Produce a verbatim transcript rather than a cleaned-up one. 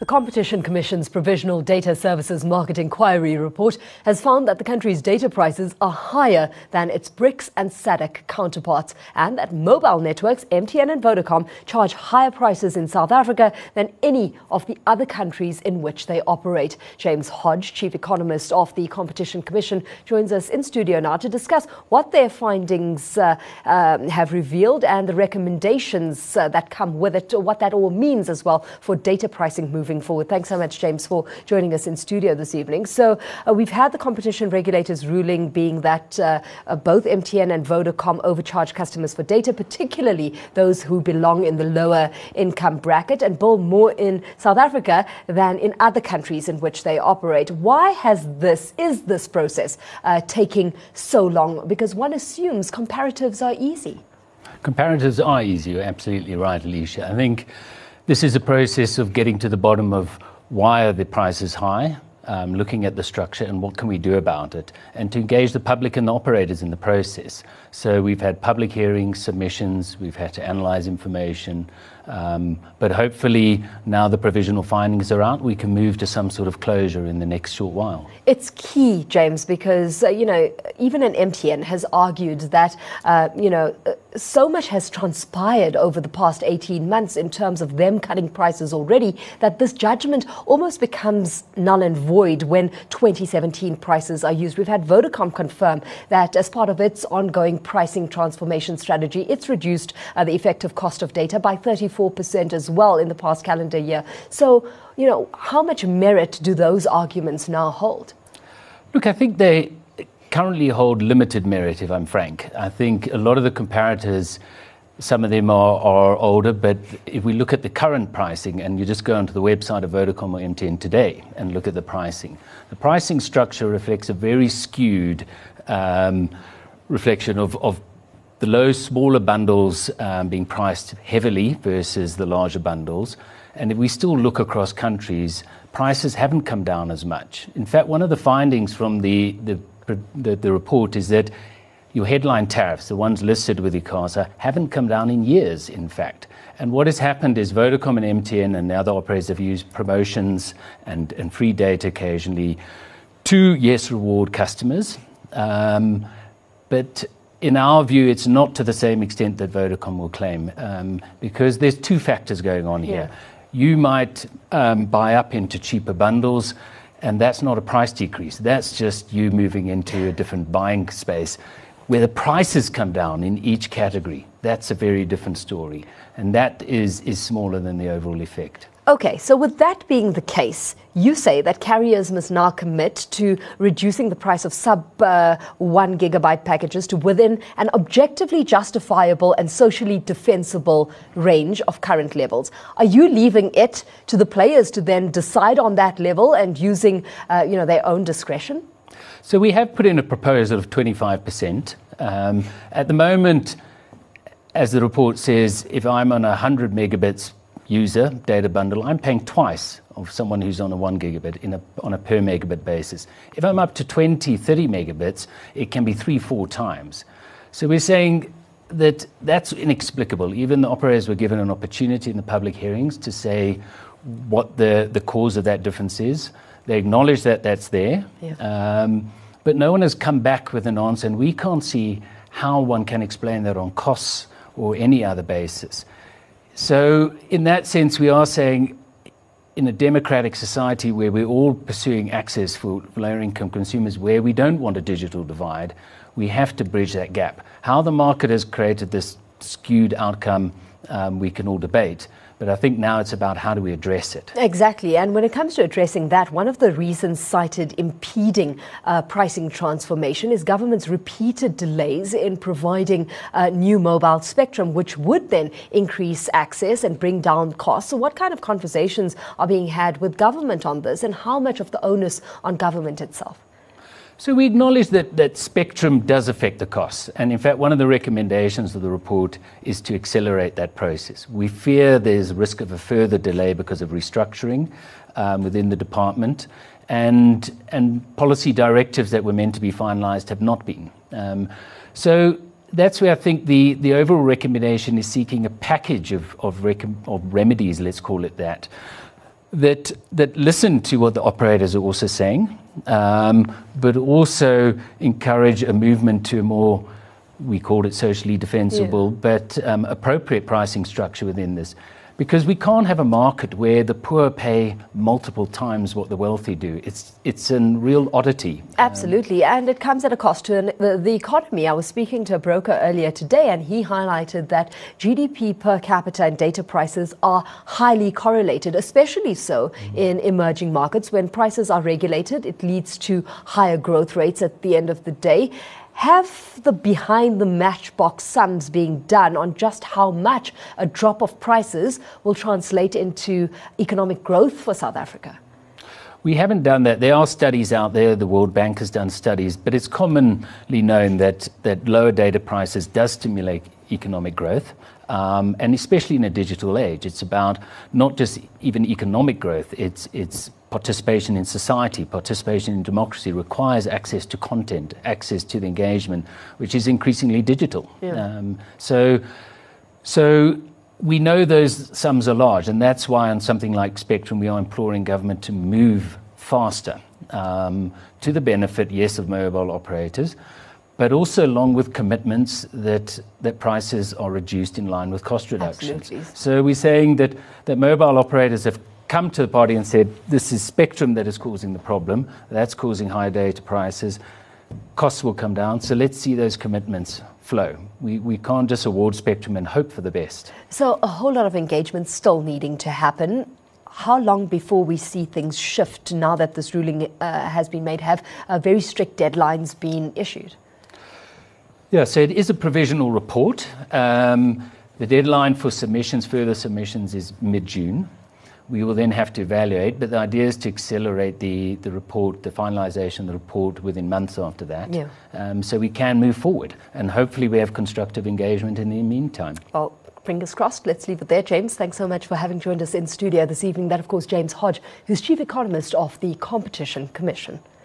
Competition Commission's Provisional Data Services Market Inquiry report has found that the country's data prices are higher than its BRICS and SADC counterparts, and that mobile networks, M T N and Vodacom, charge higher prices in South Africa than any of the other countries in which they operate. James Hodge, Chief Economist of the Competition Commission, joins us in studio now to discuss what their findings uh, uh, have revealed and the recommendations uh, that come with it, or what that all means as well for data pricing moving forward. Thanks so much, James, for joining us in studio this evening. So uh, we've had the competition regulators ruling being that uh, uh, both M T N and Vodacom overcharge customers for data, particularly those who belong in the lower income bracket, and bill more in South Africa than in other countries in which they operate. Why has this, is this process uh, taking so long? Because one assumes comparatives are easy. Comparatives are easy, you're absolutely right, Alicia. I think this is a process of getting to the bottom of why are the prices high, um, looking at the structure and what can we do about it, and to engage the public and the operators in the process. So we've had public hearings, submissions, we've had to analyse information, um, but hopefully now the provisional findings are out, we can move to some sort of closure in the next short while. It's key, James, because, uh, you know, even an M T N has argued that, uh, you know, so much has transpired over the past eighteen months in terms of them cutting prices already that this judgment almost becomes null and void when twenty seventeen prices are used. We've had Vodacom confirm that as part of its ongoing pricing transformation strategy, it's reduced uh, the effective cost of data by thirty-four percent as well in the past calendar year. So, you know, how much merit do those arguments now hold? Look, I think they currently hold limited merit, if I'm frank. I think a lot of the comparators, some of them are, are older, but if we look at the current pricing, and you just go onto the website of Vodacom or M T N today and look at the pricing, the pricing structure reflects a very skewed um, reflection of, of the low, smaller bundles um, being priced heavily versus the larger bundles. And if we still look across countries, prices haven't come down as much. In fact, one of the findings from the, the, the, the report is that your headline tariffs, the ones listed with ICASA, haven't come down in years, in fact. And what has happened is Vodacom and M T N and the other operators have used promotions and, and free data occasionally to, yes, reward customers. Um, but in our view, it's not to the same extent that Vodacom will claim, um, because there's two factors going on here. Yeah. You might um, buy up into cheaper bundles, and that's not a price decrease. That's just you moving into a different buying space. Where the prices come down in each category, that's a very different story. And that is, is smaller than the overall effect. Okay, so with that being the case, you say that carriers must now commit to reducing the price of sub uh, one gigabyte packages to within an objectively justifiable and socially defensible range of current levels. Are you leaving it to the players to then decide on that level and using uh, you know, their own discretion? So we have put in a proposal of twenty-five percent. Um, at the moment, as the report says, if I'm on a one hundred megabits user data bundle, I'm paying twice of someone who's on a one gigabit in a, on a per megabit basis. If I'm up to twenty, thirty megabits, it can be three, four times. So we're saying that that's inexplicable. Even the operators were given an opportunity in the public hearings to say what the, the cause of that difference is. They acknowledge that that's there, yeah. um, but no one has come back with an answer, and we can't see how one can explain that on costs or any other basis. So in that sense, we are saying in a democratic society where we're all pursuing access for lower income consumers, where we don't want a digital divide, we have to bridge that gap. How the market has created this skewed outcome, um, we can all debate. But I think now it's about how do we address it. Exactly. And when it comes to addressing that, one of the reasons cited impeding uh, pricing transformation is government's repeated delays in providing uh, new mobile spectrum, which would then increase access and bring down costs. So what kind of conversations are being had with government on this, and how much of the onus on government itself? So we acknowledge that, that spectrum does affect the costs. And in fact, one of the recommendations of the report is to accelerate that process. We fear there's risk of a further delay because of restructuring um, within the department. And, and policy directives that were meant to be finalised have not been. Um, so that's where I think the, the overall recommendation is seeking a package of, of, rec- of remedies, let's call it that. that that listen to what the operators are also saying, um, but also encourage a movement to a more, we called it socially defensible, yeah. but um, appropriate pricing structure within this. Because we can't have a market where the poor pay multiple times what the wealthy do. It's it's a real oddity. Absolutely, um, and it comes at a cost to an, the, the economy. I was speaking to a broker earlier today, and he highlighted that G D P per capita and data prices are highly correlated, especially so mm-hmm. in emerging markets. When prices are regulated, it leads to higher growth rates at the end of the day. Have the behind the matchbox sums being done on just how much a drop of prices will translate into economic growth for South Africa? We haven't done that. There are studies out there. The World Bank has done studies, but it's commonly known that, that lower data prices does stimulate economic growth. Um, and especially in a digital age, it's about not just even economic growth, it's it's participation in society, participation in democracy requires access to content, access to the engagement, which is increasingly digital. Yeah. Um, so, so we know those sums are large, and that's why on something like Spectrum, we are imploring government to move faster um, to the benefit, yes, of mobile operators, but also along with commitments that, that prices are reduced in line with cost reductions. Absolutely. So we're saying that, that mobile operators have come to the party and said, this is Spectrum that is causing the problem, that's causing high data prices, costs will come down, so let's see those commitments flow. We, we can't just award Spectrum and hope for the best. So a whole lot of engagement still needing to happen. How long before we see things shift now that this ruling uh, has been made? Have uh, very strict deadlines been issued? Yeah, so it is a provisional report. Um, the deadline for submissions, further submissions, is mid-June. We will then have to evaluate, but the idea is to accelerate the, the report, the finalisation of the report within months after that. Yeah. Um, so we can move forward, and hopefully we have constructive engagement in the meantime. Well, fingers crossed. Let's leave it there. James, thanks so much for having joined us in studio this evening. That, of course, James Hodge, who's Chief Economist of the Competition Commission.